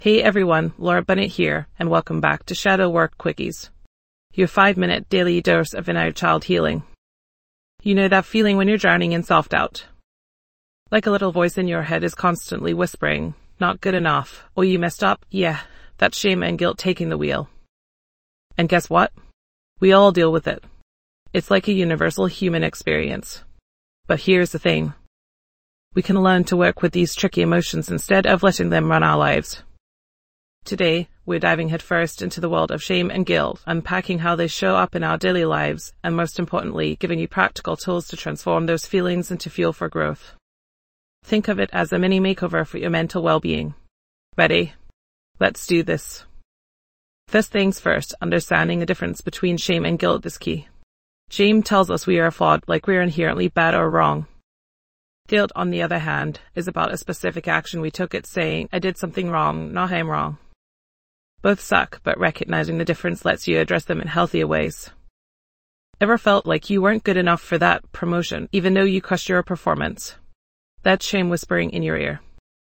Hey everyone, Laura Bennett here, and welcome back to Shadow Work Quickies, your 5-minute daily dose of inner child healing. You know that feeling when you're drowning in self-doubt? Like a little voice in your head is constantly whispering, not good enough, or you messed up, yeah, that's shame and guilt taking the wheel. And guess what? We all deal with it. It's like a universal human experience. But here's the thing. We can learn to work with these tricky emotions instead of letting them run our lives. Today, we're diving headfirst into the world of shame and guilt, unpacking how they show up in our daily lives, and most importantly, giving you practical tools to transform those feelings into fuel for growth. Think of it as a mini makeover for your mental well-being. Ready? Let's do this. First things first, understanding the difference between shame and guilt is key. Shame tells us we are flawed, like we're inherently bad or wrong. Guilt, on the other hand, is about a specific action we took. It's saying, I did something wrong, not I'm wrong. Both suck, but recognizing the difference lets you address them in healthier ways. Ever felt like you weren't good enough for that promotion, even though you crushed your performance? That's shame whispering in your ear.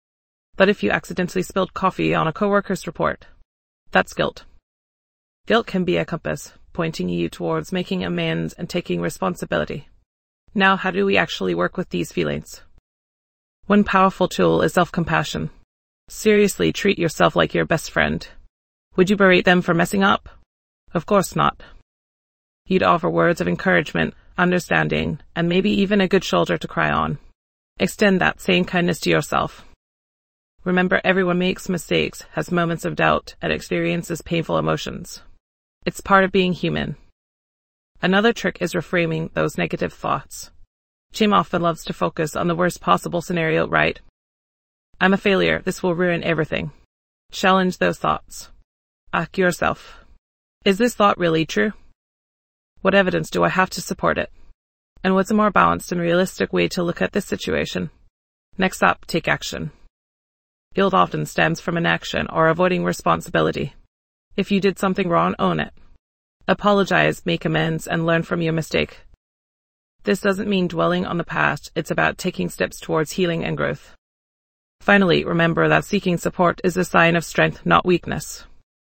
But if you accidentally spilled coffee on a coworker's report, that's guilt. Guilt can be a compass, pointing you towards making amends and taking responsibility. Now, how do we actually work with these feelings? One powerful tool is self-compassion. Seriously, treat yourself like your best friend. Would you berate them for messing up? Of course not. You'd offer words of encouragement, understanding, and maybe even a good shoulder to cry on. Extend that same kindness to yourself. Remember, everyone makes mistakes, has moments of doubt, and experiences painful emotions. It's part of being human. Another trick is reframing those negative thoughts. Shame often loves to focus on the worst possible scenario, right? I'm a failure, this will ruin everything. Challenge those thoughts. Ask yourself, is this thought really true? What evidence do I have to support it? And what's a more balanced and realistic way to look at this situation? Next up, take action. Guilt often stems from inaction or avoiding responsibility. If you did something wrong, own it. Apologize, make amends, and learn from your mistake. This doesn't mean dwelling on the past, it's about taking steps towards healing and growth. Finally, remember that seeking support is a sign of strength, not weakness.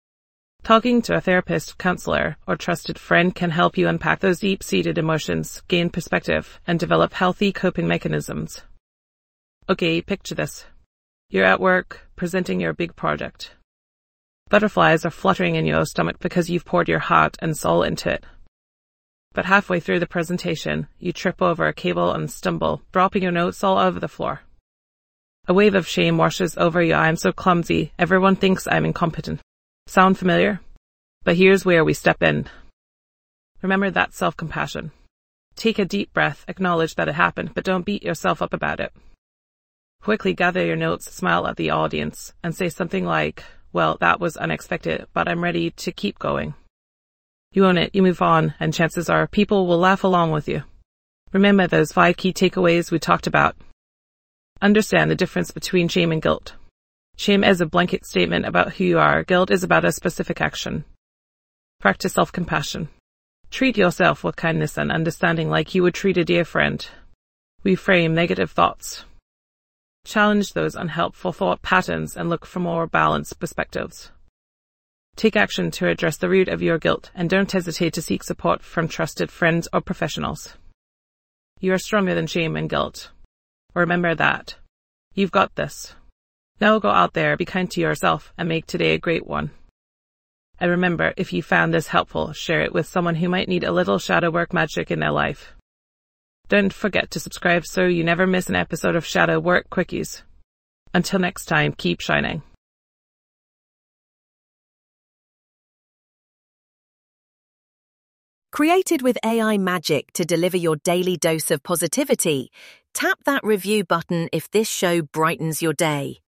Talking to a therapist, counselor, or trusted friend can help you unpack those deep-seated emotions, gain perspective, and develop healthy coping mechanisms. Okay, picture this. You're at work, presenting your big project. Butterflies are fluttering in your stomach because you've poured your heart and soul into it. But halfway through the presentation, you trip over a cable and stumble, dropping your notes all over the floor. A wave of shame washes over you. I'm so clumsy. Everyone thinks I'm incompetent. Sound familiar? But here's where we step in. Remember that self-compassion. Take a deep breath, acknowledge that it happened, but don't beat yourself up about it. Quickly gather your notes, smile at the audience, and say something like, well, that was unexpected, but I'm ready to keep going. You own it, you move on, and chances are people will laugh along with you. Remember those 5 key takeaways we talked about. Understand the difference between shame and guilt. Shame is a blanket statement about who you are. Guilt is about a specific action. Practice self-compassion. Treat yourself with kindness and understanding like you would treat a dear friend. Reframe negative thoughts. Challenge those unhelpful thought patterns and look for more balanced perspectives. Take action to address the root of your guilt and don't hesitate to seek support from trusted friends or professionals. You are stronger than shame and guilt. Remember that. You've got this. Now go out there, be kind to yourself, and make today a great one. And remember, if you found this helpful, share it with someone who might need a little shadow work magic in their life. Don't forget to subscribe so you never miss an episode of Shadow Work Quickies. Until next time, keep shining. Created with AI magic to deliver your daily dose of positivity, tap that review button if this show brightens your day.